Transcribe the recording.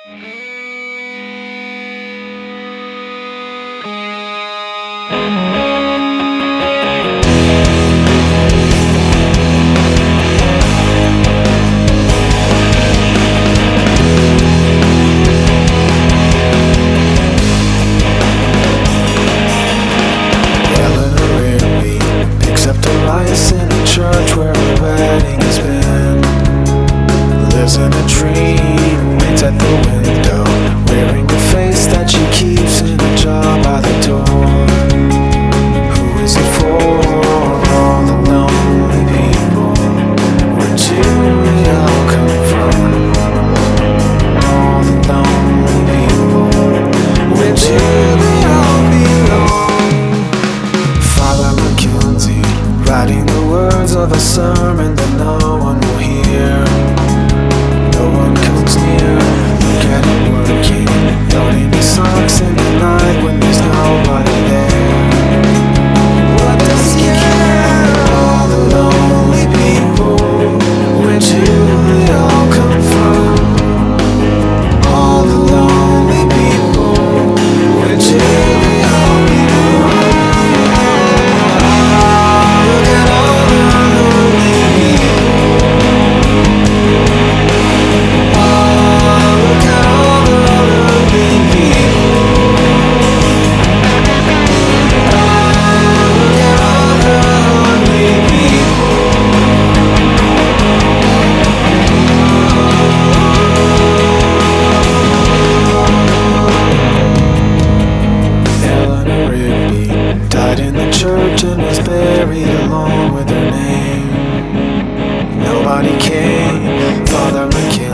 In a church where a wedding has been. Lives in a dream, waits at the window, wearing a face that she keeps in a jar by the door. Who is it for? All the lonely people. Where do we all come from? All the lonely people. Where do we all belong? Father Mackenzie, writing the words of a sermon that no one will hear. No one comes near. Look at him working, loading his socks in the night when there's nobody there. What does he care? All the lonely people. Where do they all come from? All the lonely people. Where do they all belong? Church and was buried along with her name. Nobody came. Father Mackenzie